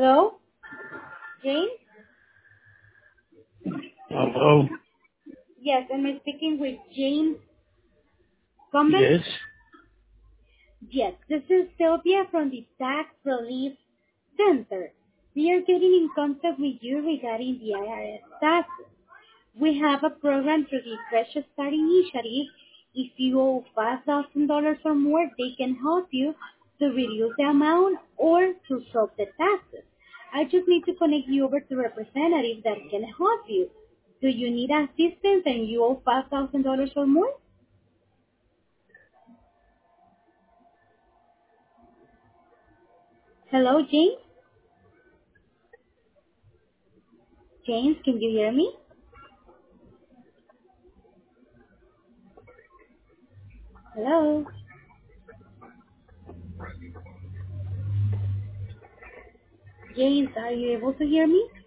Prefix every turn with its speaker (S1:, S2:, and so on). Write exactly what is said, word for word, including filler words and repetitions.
S1: Hello, Jane?
S2: Hello?
S1: Yes, am I speaking with Jane Gumbel?
S2: Yes?
S1: Yes, this is Sylvia from the Tax Relief Center. We are getting in contact with you regarding the I R S taxes. We have a program through the Fresh Start Initiative. If you owe five thousand dollars or more, they can help you to reduce the amount or to solve the taxes. I just need to connect you over to a representative that can help you. Do you need assistance and you owe five thousand dollars or more? Hello, James? James, can you hear me? Hello? James, are you able to hear me?